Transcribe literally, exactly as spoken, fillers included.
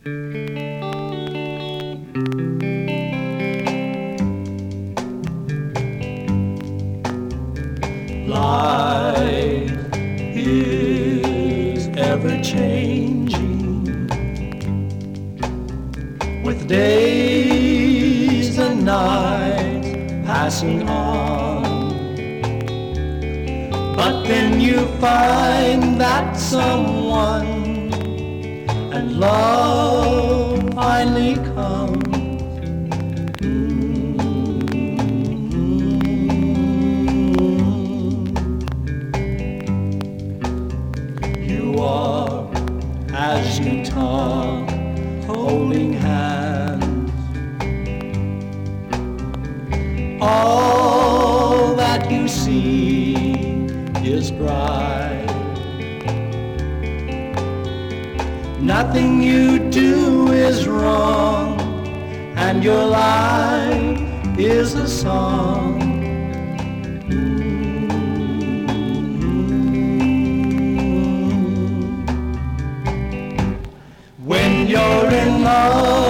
Life is ever-changing, with days and nights passing on. But then you find that someone, and love finally comes. As you talk, holding hands, all that you see is bright. Nothing you do is wrong, and your life is a song. When you're in love,